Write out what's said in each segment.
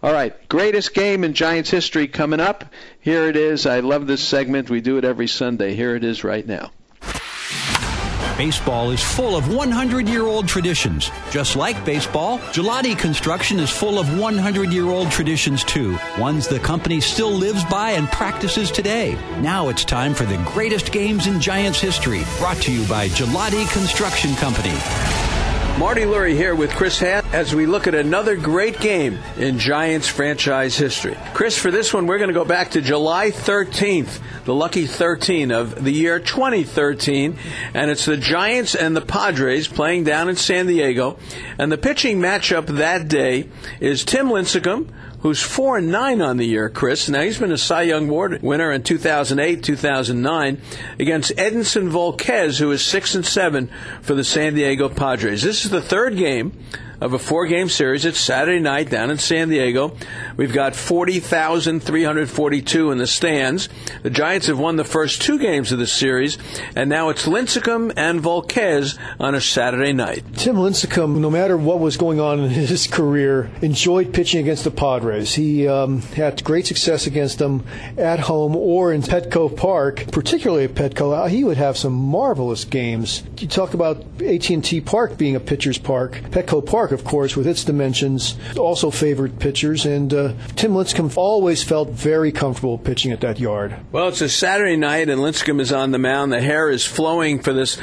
All right, greatest game in Giants history coming up. Here it is. I love this segment. We do it every Sunday. Here it is right now. Baseball is full of 100-year-old traditions. Just like baseball, Gelati Construction is full of 100-year-old traditions, too. Ones the company still lives by and practices today. Now it's time for the greatest games in Giants history. Brought to you by Gelati Construction Company. Marty Lurie here with Chris Hatt as we look at another great game in Giants franchise history. Chris, for this one, we're going to go back to July 13th, the lucky 13 of the year 2013, and it's the Giants and the Padres playing down in San Diego. And the pitching matchup that day is Tim Lincecum, who's 4-9 on the year, Chris. Now, he's been a Cy Young Award winner in 2008, 2009, against Edinson Volquez, who is 6-7 for the San Diego Padres. This is the third game of a 4-game series. It's Saturday night down in San Diego. We've got 40,342 in the stands. The Giants have won the first 2 games of the series, and now it's Lincecum and Volquez on a Saturday night. Tim Lincecum, no matter what was going on in his career, enjoyed pitching against the Padres. He had great success against them at home or in Petco Park, particularly at Petco. He would have some marvelous games. You talk about AT&T Park being a pitcher's park. Petco Park, of course, with its dimensions, also favored pitchers, and Tim Lincecum always felt very comfortable pitching at that yard. Well, it's a Saturday night, and Lincecum is on the mound. The hair is flowing for this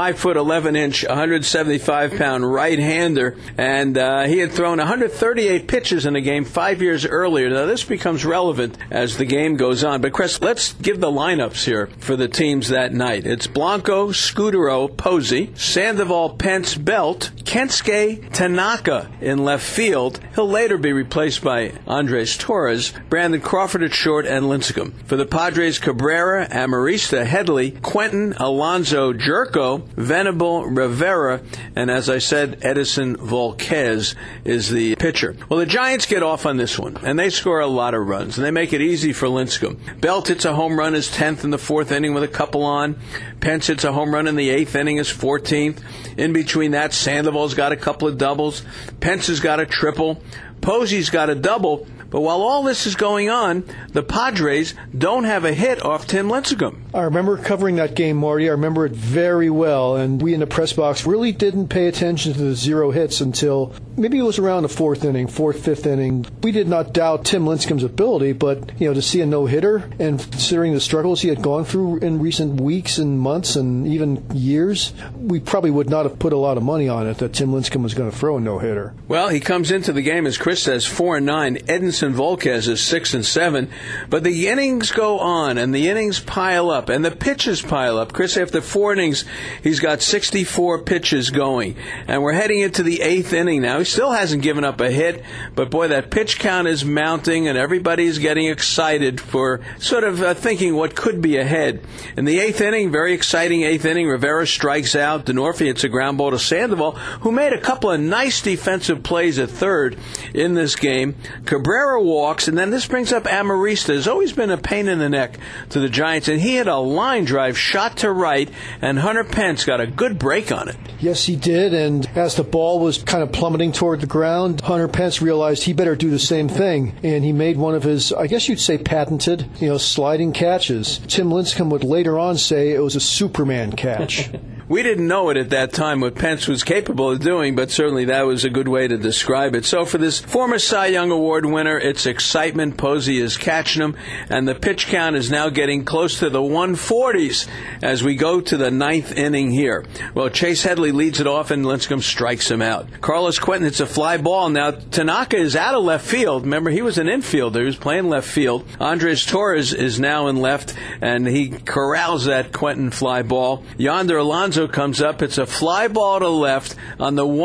5'11", 175-pound right-hander, and he had thrown 138 pitches in a game 5 years earlier. Now, this becomes relevant as the game goes on. But, Chris, let's give the lineups here for the teams that night. It's Blanco, Scudero, Posey, Sandoval, Pence, Belt, Kensuke, Tanaka in left field. He'll later be replaced by Andres Torres, Brandon Crawford at short, and Lincecum. For the Padres, Cabrera, Amarista, Headley, Quentin, Alonso, Jerko, Venable, Rivera, and as I said, Edinson Volquez is the pitcher. Well, the Giants get off on this one, and they score a lot of runs, and they make it easy for Lincecum. Belt hits a home run, his 10th in the 4th inning with a couple on. Pence hits a home run in the 8th inning, his 14th. In between that, Sandoval's got a couple of doubles. Pence has got a triple. Posey's got a double. But while all this is going on, the Padres don't have a hit off Tim Lincecum. I remember covering that game, Marty. I remember it very well, and we in the press box really didn't pay attention to the 0 hits until maybe it was around the 4th inning, 4th, 5th inning. We did not doubt Tim Lincecum's ability, but to see a no-hitter and considering the struggles he had gone through in recent weeks and months and even years, we probably would not have put a lot of money on it that Tim Lincecum was going to throw a no-hitter. Well, he comes into the game, as Chris says, 4-9. Edinson Volquez is 6-7, but the innings go on and the innings pile up and the pitches pile up. Chris, after 4 innings, he's got 64 pitches going, and we're heading into the 8th inning now. He still hasn't given up a hit, but boy, that pitch count is mounting and everybody's getting excited for sort of thinking what could be ahead. In the 8th inning, very exciting 8th inning, Rivera strikes out. Denorfi hits a ground ball to Sandoval, who made a couple of nice defensive plays at third in this game. Cabrera walks, and then this brings up Amarista. There's always been a pain in the neck to the Giants, and he had a line drive shot to right, and Hunter Pence got a good break on it. Yes, he did, and as the ball was kind of plummeting toward the ground, Hunter Pence realized he better do the same thing, and he made one of his, I guess you'd say, patented, sliding catches. Tim Lincecum would later on say it was a Superman catch. We didn't know it at that time what Pence was capable of doing, but certainly that was a good way to describe it. So for this former Cy Young Award winner, it's excitement. Posey is catching him, and the pitch count is now getting close to the 140s as we go to the 9th inning here. Well, Chase Headley leads it off, and Lincecum strikes him out. Carlos Quentin hits a fly ball. Now, Tanaka is out of left field. Remember, he was an infielder. He was playing left field. Andres Torres is now in left, and he corrals that Quentin fly ball. Yonder Alonso comes up. It's a fly ball to left on the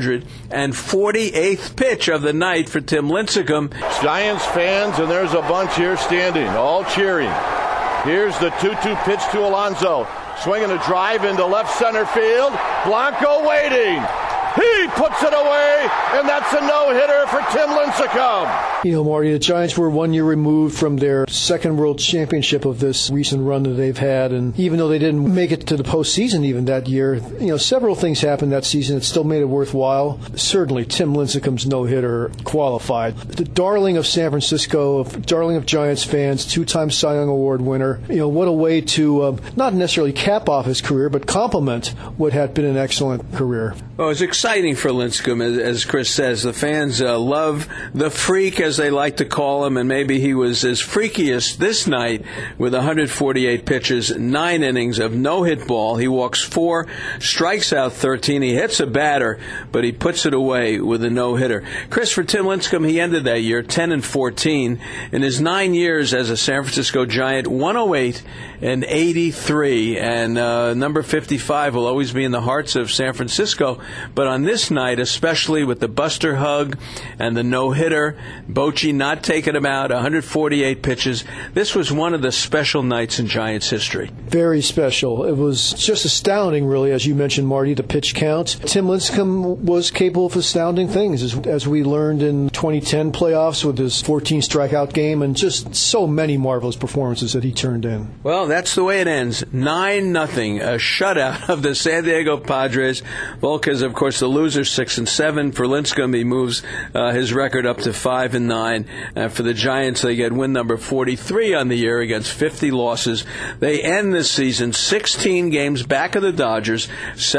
148th pitch of the night for Tim Lincecum. Giants fans, and there's a bunch here standing, all cheering. Here's the 2-2 pitch to Alonso. Swinging a drive into left center field. Blanco waiting. He puts it away, and that's a no-hitter for Tim Lincecum. You know, Marty, the Giants were 1 year removed from their second World Championship of this recent run that they've had, and even though they didn't make it to the postseason even that year, you know, several things happened that season that still made it worthwhile. Certainly, Tim Lincecum's no-hitter qualified. The darling of San Francisco, darling of Giants fans, two-time Cy Young Award winner. You know, what a way to not necessarily cap off his career, but complement what had been an excellent career. Well, it's exciting for Lincecum, as Chris says. The fans love the freak, as they like to call him, and maybe he was his freakiest this night with 148 pitches, 9 innings of no-hit ball. He walks 4, strikes out 13. He hits a batter, but he puts it away with a no-hitter. Chris, for Tim Lincecum, he ended that year 10-14. In his 9 years as a San Francisco Giant, 108 and 83, and number 55 will always be in the hearts of San Francisco. But on this night, especially with the Buster hug and the no-hitter, Bochy not taking him out, 148 pitches, this was one of the special nights in Giants history. Very special. It was just astounding, really, as you mentioned, Marty, the pitch count. Tim Lincecum was capable of astounding things, as we learned in 2010 playoffs with his 14 strikeout game and just so many marvelous performances that he turned in. Well, that's the way it ends. 9-0, a shutout of the San Diego Padres. Volquez, of course, the loser, 6-7. For Lincecum, he moves his record up to 5-9. For the Giants, they get win number 43 on the year against 50 losses. They end this season 16 games back of the Dodgers,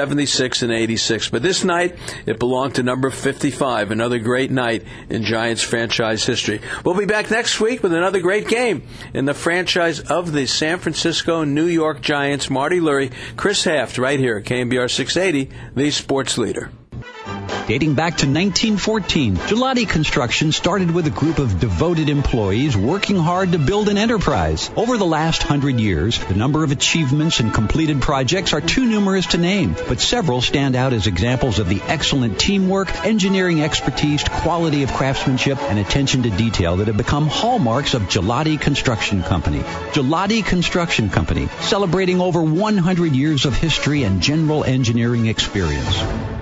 76-86. But this night, it belonged to number 55, another great night in Giants franchise history. We'll be back next week with another great game in the franchise of the San Francisco New York Giants. Marty Lurie, Chris Haft, right here at KNBR 680, the sports leader. Dating back to 1914, Gelati Construction started with a group of devoted employees working hard to build an enterprise. Over the last 100 years, the number of achievements and completed projects are too numerous to name, but several stand out as examples of the excellent teamwork, engineering expertise, quality of craftsmanship, and attention to detail that have become hallmarks of Gelati Construction Company. Gelati Construction Company, celebrating over 100 years of history and general engineering experience.